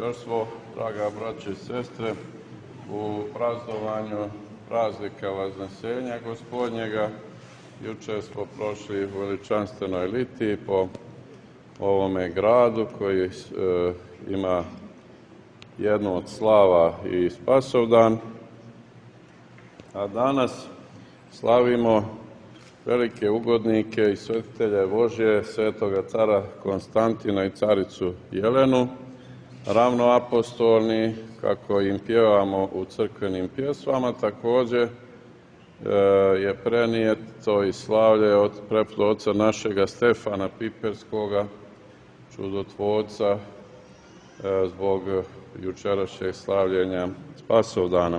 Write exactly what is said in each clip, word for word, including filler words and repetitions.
Još smo, draga braće i sestre, u praznovanju praznika Vaznesenja Gospodnjega. Juče smo prošli u veličanstvenoj litiji po ovome gradu koji e, ima jednu od slava i Spasovdan, a danas slavimo velike ugodnike i svetitelje Božje, svetoga cara Konstantina i caricu Jelenu, ravnoapostolni, kako im pjevamo u crkvenim pjesmama. Također je prenijeto i slavlje od preplog oca našega Stefana Piperskoga, čudotvorca, zbog jučerašnjeg slavljenja Spasovdana.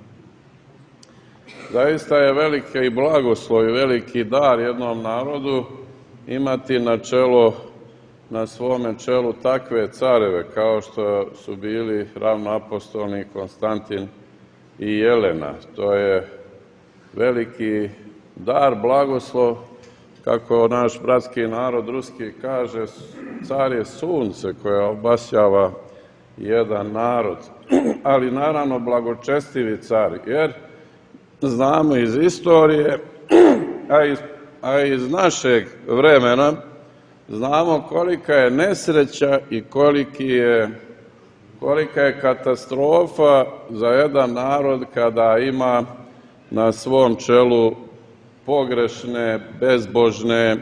Zaista je veliki i blagoslov i veliki dar jednom narodu imati na čelo, na svome čelu takve careve kao što su bili ravnoapostolni Konstantin i Jelena. To je veliki dar, blagoslov, kako naš bratski narod ruski kaže, car je sunce koje obasjava jedan narod, ali naravno blagočestivi car, jer znamo iz istorije, a iz, a iz našeg vremena, znamo kolika je nesreća i koliki je, kolika je katastrofa za jedan narod kada ima na svom čelu pogrešne, bezbožne,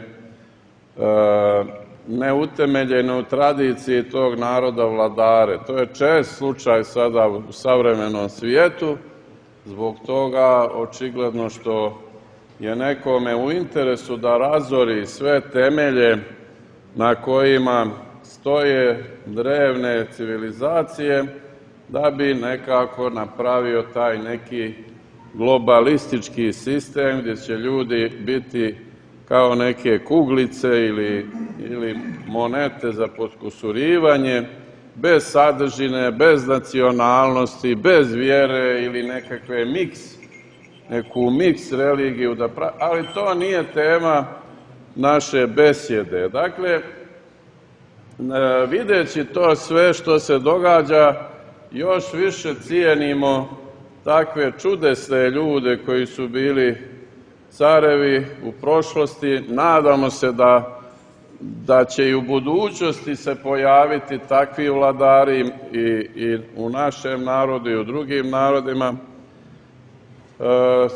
neutemeljene u tradiciji tog naroda vladare. To je čest slučaj sada u savremenom svijetu, zbog toga očigledno što je nekome u interesu da razori sve temelje na kojima stoje drevne civilizacije, da bi nekako napravio taj neki globalistički sistem gdje će ljudi biti kao neke kuglice ili, ili monete za potkusurivanje, bez sadržine, bez nacionalnosti, bez vjere ili nekakve miks, neku miks religiju, da pravi, ali to nije tema naše besjede. Dakle, videći to sve što se događa, još više cijenimo takve čudesne ljude koji su bili carevi u prošlosti. Nadamo se da, da će i u budućnosti se pojaviti takvi vladari i, i u našem narodu i u drugim narodima. E,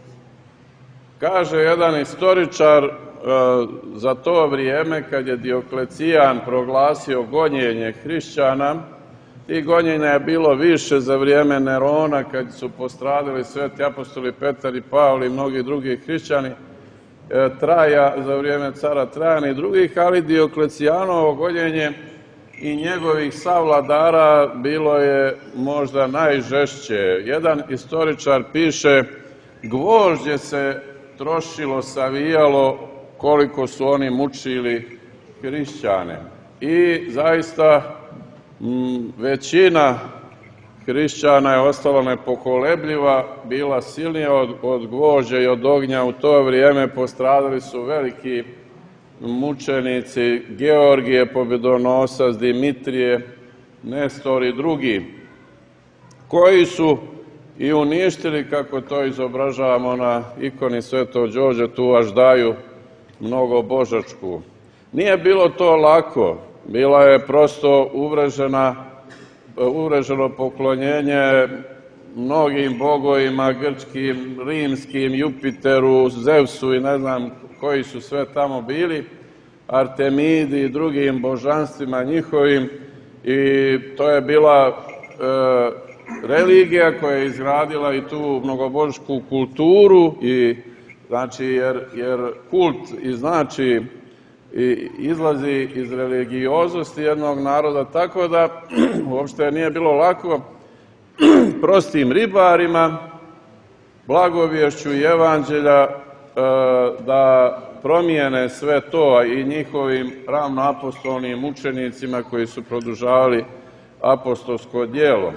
kaže jedan istoričar, za to vrijeme kad je Dioklecijan proglasio gonjenje hrišćana, i gonjenja je bilo više za vrijeme Nerona kad su postradali sveti apostoli Petar i Pavle i mnogi drugi hrišćani, Traja za vrijeme cara Trajana i drugih, ali Dioklecijanovo gonjenje i njegovih savladara bilo je možda najžešće. Jedan istoričar piše: gvožđe se trošilo, savijalo koliko su oni mučili hrišćane. I zaista m, većina hrišćana je ostala nepokolebljiva, bila silnija od, od gvožđa i od ognja. U to vrijeme postradali su veliki mučenici, Georgije Pobjedonosac, Dimitrije, Nestor i drugi, koji su i uništili, kako to izobražavamo na ikoni Svetog Đorđa, tu Aždaju mnogobožačku. Nije bilo to lako, bila je prosto uvrežena, uvreženo poklonjenje mnogim bogovima, grčkim, rimskim, Jupiteru, Zevsu i ne znam koji su sve tamo bili, Artemidi i drugim božanstvima njihovim, i to je bila e, religija koja je izgradila i tu mnogobožačku kulturu, i znači jer, jer kult i znači i izlazi iz religioznosti jednog naroda, tako da uopšte nije bilo lako prostim ribarima blagovješću i evanđelja da promijene sve to, i njihovim ravnoapostolnim učenicima koji su produžavali apostolsko djelo.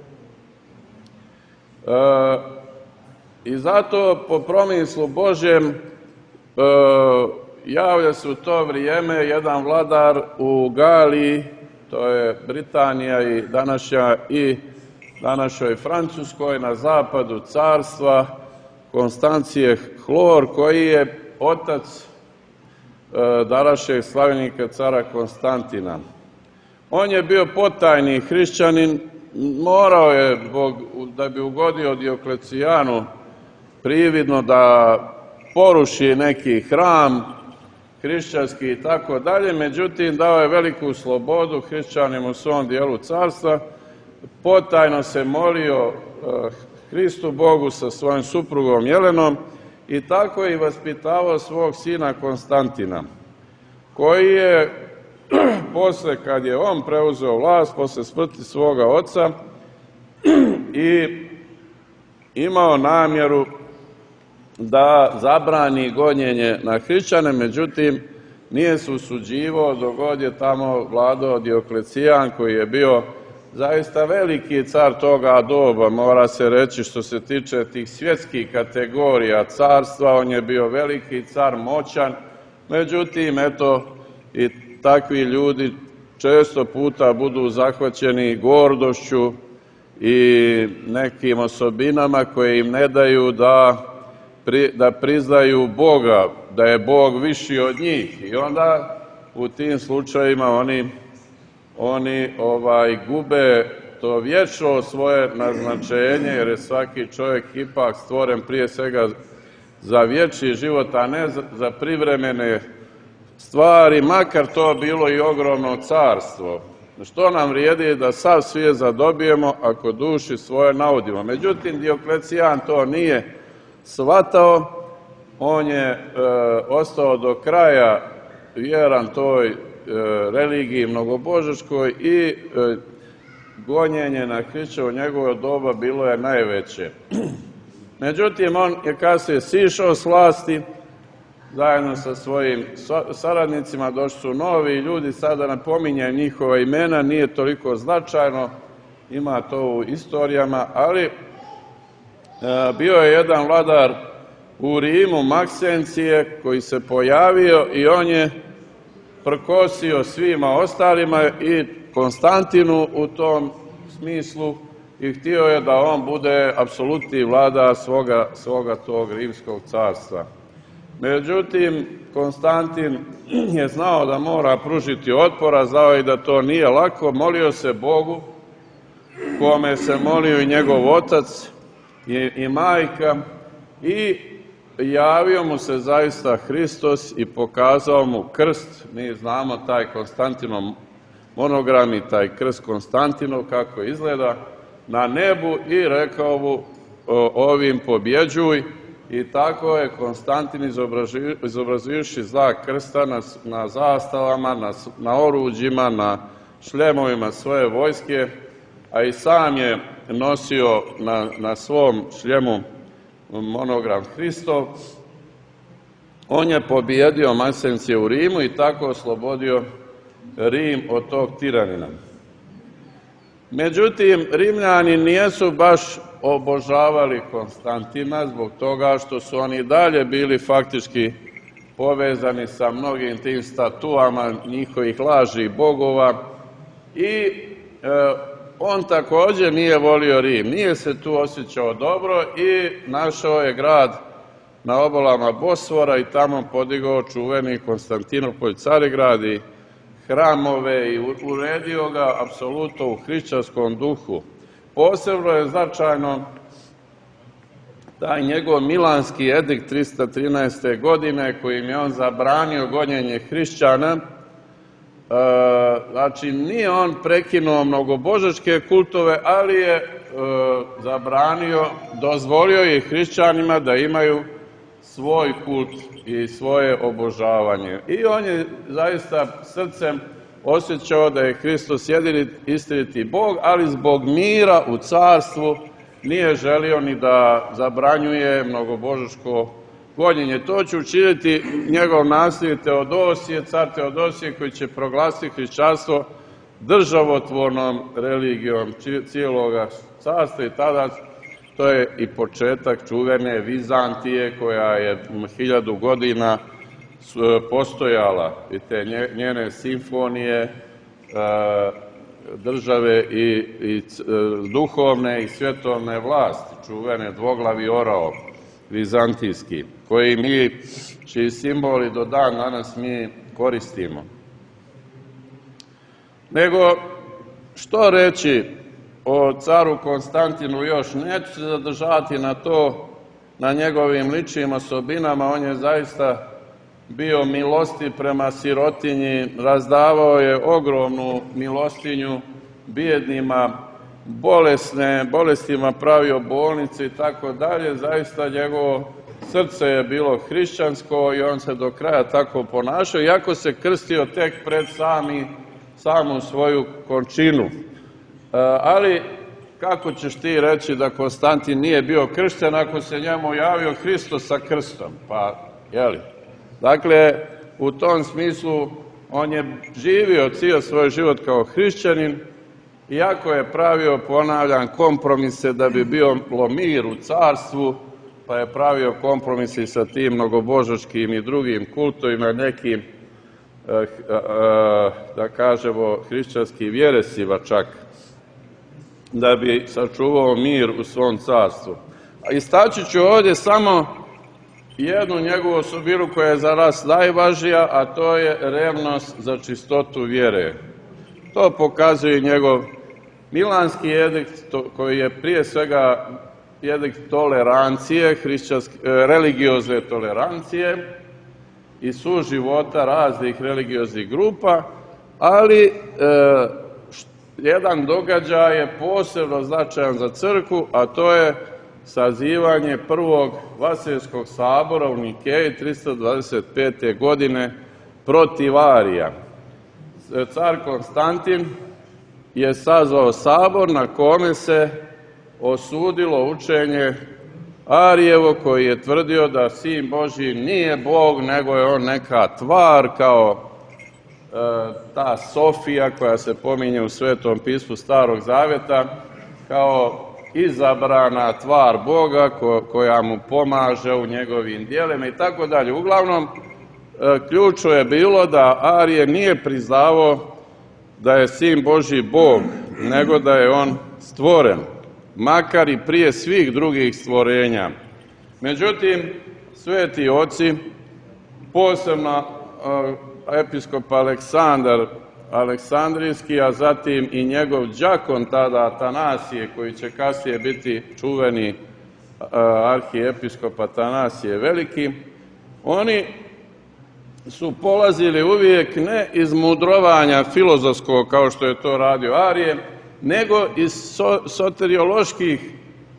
I zato po promislu Božjem javlja se u to vrijeme jedan vladar u Galiji to je Britanija i današnja i današnjoj Francuskoj na zapadu carstva Konstancije Hlor, koji je otac današnjeg slavljenika cara Konstantina. On je bio potajni hrišćanin, morao je, da bi ugodio Dioklecijanu, prividno da poruši neki hram hrišćanski i tako dalje, međutim dao je veliku slobodu hrišćanima u svom dijelu carstva, potajno se molio Hristu Bogu sa svojom suprugom Jelenom i tako je i vaspitavao svog sina Konstantina, koji je posle, kad je on preuzeo vlast, posle smrti svoga oca, i imao namjeru da zabrani gonjenje na hrišćane, međutim nije se usuđivao dok god je tamo vladao Dioklecijan, koji je bio zaista veliki car toga doba, mora se reći, što se tiče tih svjetskih kategorija carstva, on je bio veliki car, moćan, međutim, eto, i takvi ljudi često puta budu zahvaćeni gordošću i nekim osobinama koje im ne daju da, da priznaju Boga, da je Bog viši od njih, i onda u tim slučajima oni oni ovaj, gube to vječno svoje naznačenje, jer je svaki čovjek ipak stvoren prije svega za vječni život, a ne za, za privremene stvari, makar to bilo i ogromno carstvo. Što nam vrijedi da sav svijet zadobijemo ako duši svoje naudimo? Međutim, Dioklecijan to nije shvatao, on je e, ostao do kraja vjeran toj religiji mnogobožačkoj i gonjenje na hrišćane u njegovo doba bilo je najveće. Međutim, on je kasnije sišao s vlasti, zajedno sa svojim saradnicima, došli su novi ljudi, sada napominjem njihova imena, nije toliko značajno, ima to u istorijama, ali bio je jedan vladar u Rimu, Maksencije, koji se pojavio i on je prkosio svima ostalima i Konstantinu u tom smislu i htio je da on bude apsolutni vladar svoga, svoga tog rimskog carstva. Međutim, Konstantin je znao da mora pružiti otpora, znao je da to nije lako, molio se Bogu, kome se molio i njegov otac i, i majka, i javio mu se zaista Hristos i pokazao mu krst. Mi znamo taj Konstantinov monogram i taj krst Konstantinov kako izgleda na nebu i rekao mu ovim pobjeđuj, i tako je Konstantin izobrazivši znak krsta na, na zastavama, na, na oruđima, na šljemovima svoje vojske, a i sam je nosio na, na svom šljemu monogram Hristov. On je pobjedio Maksencije u Rimu i tako oslobodio Rim od tog tiranina. Međutim, Rimljani nisu baš obožavali Konstantina zbog toga što su oni dalje bili faktički povezani sa mnogim tim statuama njihovih lažnih bogova i e, on također nije volio Rim, nije se tu osjećao dobro i našao je grad na obalama Bosfora i tamo podigao čuveni Konstantinopolj Carigrad i hramove i uredio ga apsolutno u hrišćanskom duhu. Posebno je značajno taj njegov milanski edikt trista trinaeste. godine kojim je on zabranio gonjenje hrišćana. Znači, nije on prekinuo mnogobožačke kultove, ali je zabranio, dozvolio je hrišćanima da imaju svoj kult i svoje obožavanje. I on je zaista srcem osjećao da je Hristos jedini istiniti Bog, ali zbog mira u carstvu nije želio ni da zabranjuje mnogobožačko gonjenje. To će učiniti njegov nasljednik Teodosije, car Teodosije, koji će proglasiti hrišćanstvo državotvornom religijom cijeloga carstva, i tada to je i početak čuvene Vizantije koja je hiljadu godina postojala, i te njene simfonije države i, i duhovne i svjetovne vlasti, čuvene dvoglavi orao, vizantijski, koji mi, čiji simboli do dan danas mi koristimo. Nego, što reći o caru Konstantinu još? Neću se zadržati na to, na njegovim ličnim osobinama. On je zaista bio milostiv prema sirotinji, razdavao je ogromnu milostinju bijednima, bolesne, bolestima pravio bolnice i tako dalje. Zaista njegovo srce je bilo hrišćansko i on se do kraja tako ponašao, iako se krstio tek pred sami, samu svoju končinu. Ali kako ćeš ti reći da Konstantin nije bio kršten ako se njemu javio Hristos sa krstom? Pa, jeli? Dakle, u tom smislu on je živio cijel svoj život kao hrišćanin, iako je pravio, ponavljam, kompromise da bi bio mir u carstvu, pa je pravio kompromise i sa tim mnogobožačkim i drugim kultovima, nekim, da kažemo, hrišćanskim vjeresima čak, da bi sačuvao mir u svom carstvu. A istaći ću ovdje samo jednu njegovu osobinu koja je za nas najvažnija, a to je revnost za čistotu vjere. To pokazuje njegov Milanski edikt, koji je prije svega edikt tolerancije, religiozne tolerancije i suživota raznih religioznih grupa, ali e, jedan događaj je posebno značajan za crkvu, a to je sazivanje prvog Vaselskog sabora u Nikeji tristo dvadeset pete. godine protiv Arija. Car Konstantin je sazvao sabor na kome se osudilo učenje Arijevo, koji je tvrdio da Sin Božji nije Bog, nego je on neka tvar kao e, ta Sofija koja se pominje u Svetom pismu Starog zaveta, kao izabrana tvar Boga ko, koja mu pomaže u njegovim djelima i tako dalje. Uglavnom, e, ključno je bilo da Arije nije priznavao da je Sin Božji Bog, nego da je on stvoren, makar i prije svih drugih stvorenja. Međutim, sveti oci, posebno episkop Aleksandar Aleksandrijski, a zatim i njegov đakon tada Atanasije, koji će kasnije biti čuveni arhiepiskop Atanasije Veliki, oni su polazili uvijek ne iz mudrovanja filozofskog, kao što je to radio Arije, nego iz so, soterioloških e,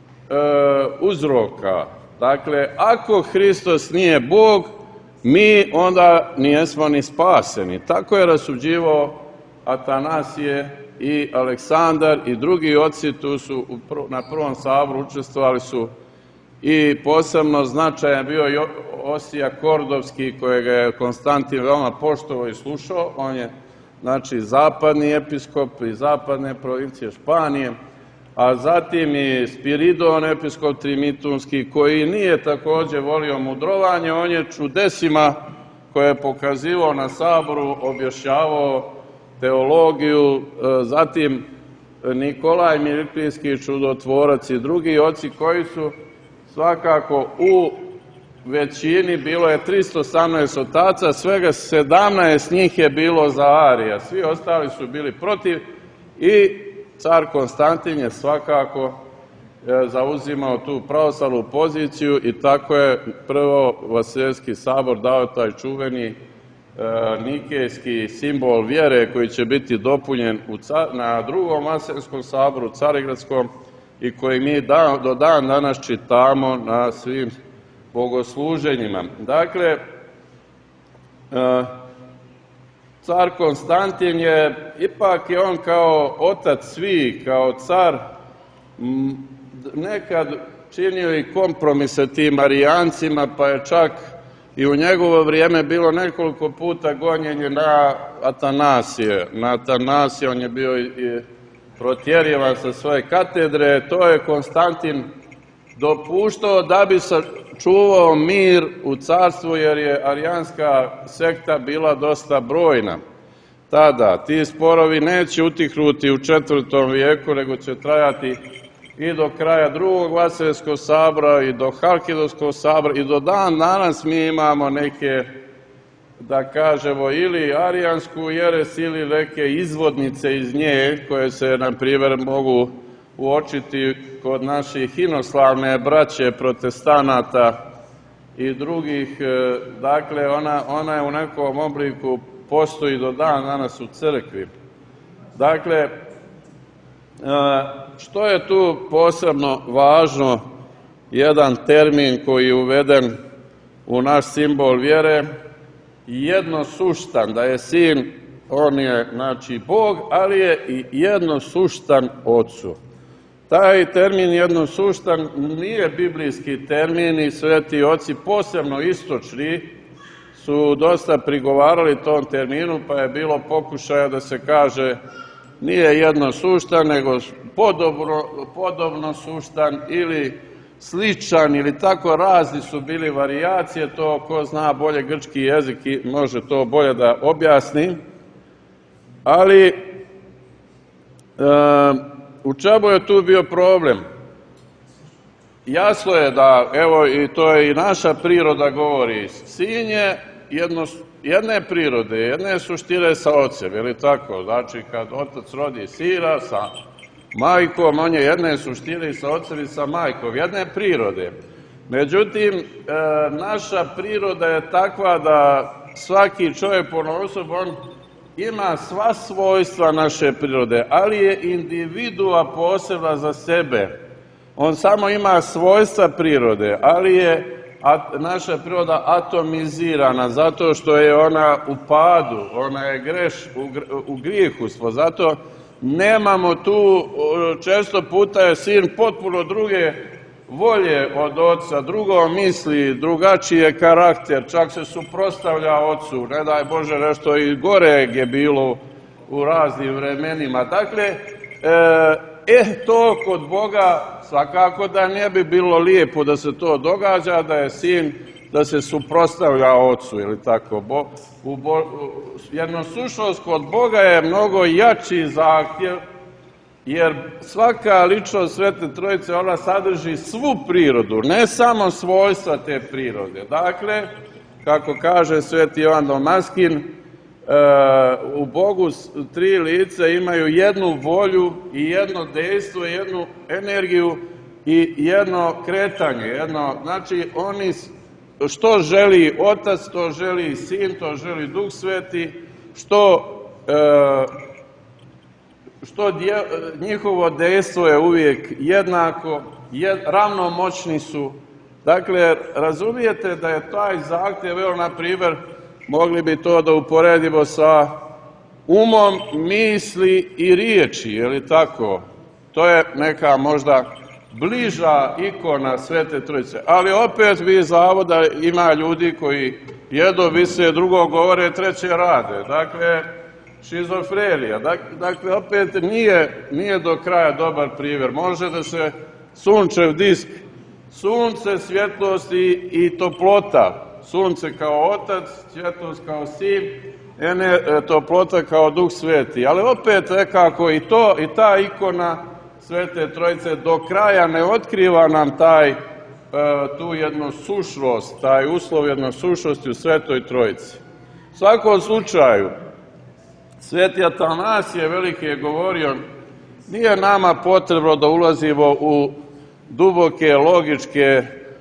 uzroka. Dakle, ako Hristos nije Bog, mi onda nijesmo ni spaseni. Tako je rasuđivao Atanasije i Aleksandar i drugi oci. Tu su na prvom saboru učestvovali su i posebno značajan bio i Osija Kordovski, kojega je Konstantin veoma poštovao i slušao. On je, znači, zapadni episkop iz zapadne provincije Španije, a zatim i Spiridon, episkop Trimitunski, koji nije također volio mudrovanje. On je čudesima koje je pokazivao na saboru objašnjavao teologiju. Zatim Nikolaj Mirklijski, čudotvorac i drugi oci koji su svakako u većini, bilo je tristo osamnaest otaca, svega sedamnaest njih je bilo za Arija, svi ostali su bili protiv i car Konstantin je svakako zauzimao tu pravoslavnu poziciju i tako je prvo Vaselski sabor dao taj čuveni nikejski simbol vjere koji će biti dopunjen na drugom Vaselskom saboru, Carigradskom, i koji mi do dan danas čitamo na svim bogosluženjima. Dakle, car Konstantin je, ipak je on kao otac svih, kao car, nekad činio i kompromise tim Arijancima, pa je čak i u njegovo vrijeme bilo nekoliko puta gonjenje na Atanasije. Na Atanasije on je bio i protjerivan sa svoje katedre. To je Konstantin dopuštao da bi sačuvao mir u carstvu, jer je arijanska sekta bila dosta brojna. tada. Ti sporovi neće utihnuti u četvrtom vijeku, nego će trajati i do kraja drugog Vaseljenskog sabora i do Halkidonskog sabora i do dan danas mi imamo neke, da kažemo, ili arijansku jeres ili neke izvodnice iz nje koje se, na primjer, mogu uočiti kod naših inoslavne braće protestanata i drugih. Dakle, ona, ona je u nekom obliku postoji do dan danas u crkvi. Dakle, što je tu posebno važno, jedan termin koji je uveden u naš simbol vjere, jednosuštan, da je sin, on je znači Bog, ali je i jednosuštan Otcu. Taj termin jednosuštan nije biblijski termin i sveti oci, posebno istočni, su dosta prigovarali tom terminu, pa je bilo pokušaja da se kaže nije jednosuštan, nego podobno, podobno suštan ili sličan, ili tako razni su bili varijacije. To ko zna bolje grčki jezik može to bolje da objasni. Ali e, u čemu je tu bio problem? Jasno je da, evo, i to je i naša priroda govori, sin je jedno, jedne prirode, jedne suštine sa ocem, je li tako? Znači, kad otac rodi sina sa majkom, on je jedne suštine sa ocem i sa majkom, jedne prirode. Međutim, e, naša priroda je takva da svaki čovjek ponaosob, on ima sva svojstva naše prirode, ali je individua posebna za sebe. On samo ima svojstva prirode, ali je naša priroda atomizirana, zato što je ona u padu, ona je greš, u grijehu smo. Zato nemamo tu, često puta je sin potpuno druge volje od oca, drugo misli, drugačije karakter, čak se suprotstavlja ocu, ne daj Bože nešto i gore je bilo u raznim vremenima. Dakle, e, to kod Boga svakako da ne bi bilo lijepo da se to događa, da je sin, da se suprotstavlja ocu, ili tako. Bo, u bo, jednosušnost kod Boga je mnogo jači zahtjev, jer svaka ličnost Svete Trojice, ona sadrži svu prirodu, ne samo svojstva te prirode. Dakle, kako kaže sveti Jovan Damaskin, u Bogu tri lice imaju jednu volju i jedno dejstvo, jednu energiju i jedno kretanje. Jedno, znači, oni što želi Otac, to želi Sin, to želi Duh Sveti, što, što dje, njihovo dejstvo je uvijek jednako, jed, ravnomoćni su. Dakle, razumijete da je taj zahtjev, evo, na primjer, mogli bi to da uporedimo sa umom, misli i riječi, je li tako? To je neka možda bliža ikona Svete Trojice. Ali opet vi zavoda ima ljudi koji jedno vise, drugo govore, treće rade. Dakle, šizofrenija. Dakle, opet nije, nije do kraja dobar primjer. Može da se sunčev disk, sunce, svjetlost i, i toplota. Sunce kao Otac, svjetlost kao Sin, toplota kao Duh Sveti. Ali opet nekako i to, i ta ikona Svete Trojice do kraja ne otkriva nam taj, tu jednosušnost, taj uslov jednosušnosti u Svetoj Trojici. U svakom slučaju, sveti Atanasije Veliki je govorio, nije nama potrebno da ulazimo u duboke, logičke e,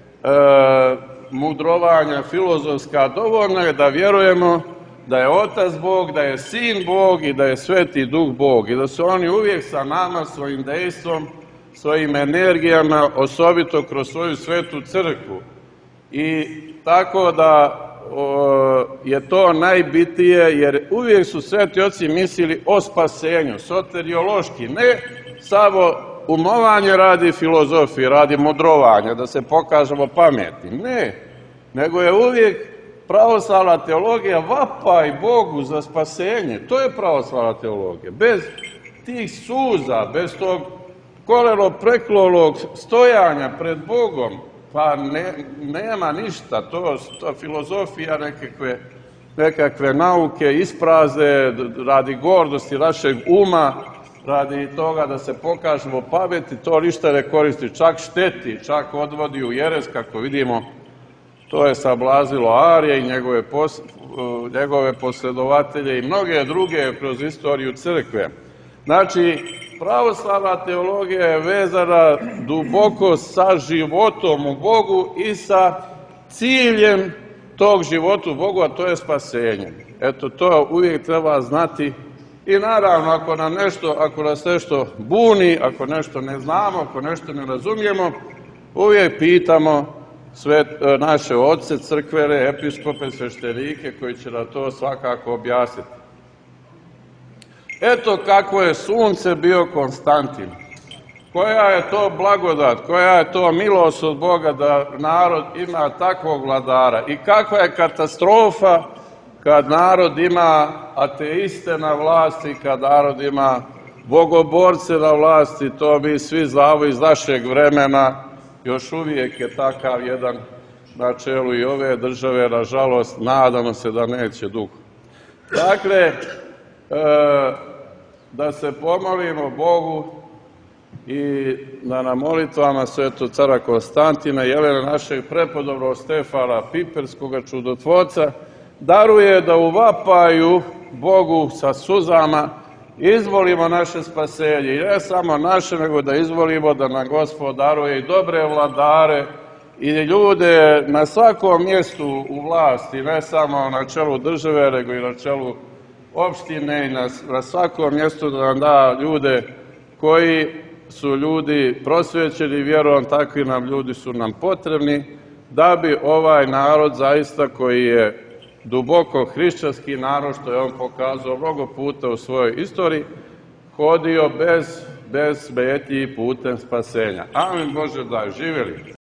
mudrovanja filozofska, dovoljno je da vjerujemo da je Otac Bog, da je Sin Bog i da je Sveti Duh Bog i da su oni uvijek sa nama, svojim dejstvom, svojim energijama, osobito kroz svoju svetu crkvu. I tako da o, je to najbitnije, jer uvijek su sveti oci mislili o spasenju, soteriološki, ne samo umovanje radi filozofije, radi mudrovanja, da se pokažemo pametni. Ne, nego je uvijek pravoslavna teologija vapaj Bogu za spasenje. To je pravoslavna teologija. Bez tih suza, bez tog koleno preklolog stojanja pred Bogom, pa ne, nema ništa. To, to filozofija nekakve nekakve nauke ispraze radi gordosti našeg uma, radi toga da se pokažemo pameti, to ništa ne koristi, čak šteti, čak odvodi u jeres, kako vidimo. To je sablazilo Arije i njegove, pos, njegove posledovatelje i mnoge druge kroz istoriju crkve. Znači, pravoslavna teologija je vezana duboko sa životom u Bogu i sa ciljem tog života u Bogu, a to je spasenje. Eto, to uvijek treba znati. I naravno, ako, nam nešto, ako nas nešto buni, ako nešto ne znamo, ako nešto ne razumijemo, uvijek pitamo sve naše oce, crkvene, episkope, sveštenike koji će nam to svakako objasniti. Eto kako je sunce bio Konstantin. Koja je to blagodat, koja je to milost od Boga da narod ima takvog vladara. I kakva je katastrofa kad narod ima ateiste na vlasti, kad narod ima bogoborce na vlasti, to mi svi znamo iz našeg vremena. Još uvijek je takav jedan na čelu i ove države, nažalost, nadamo se da neće dugo. Dakle, e, da se pomolimo Bogu i da na molitvama Svetog cara Konstantina i Jelene, našeg prepodobnog Stefana Piperskoga čudotvorca, daruje da u vapaju Bogu sa suzama izvolimo naše spasenje. I ne samo naše, nego da izvolimo da nam Gospod daruje i dobre vladare i ljude na svakom mjestu u vlasti, ne samo na čelu države, nego i na čelu opštine i na, na svakom mjestu da nam da ljude koji su ljudi prosvećeni vjerom, takvi nam ljudi su nam potrebni, da bi ovaj narod zaista koji je duboko hrišćanski narod, što je on pokazao mnogo puta u svojoj istoriji, hodio bez, bez smetnji putem spasenja. Amin Bože daj, živjeli.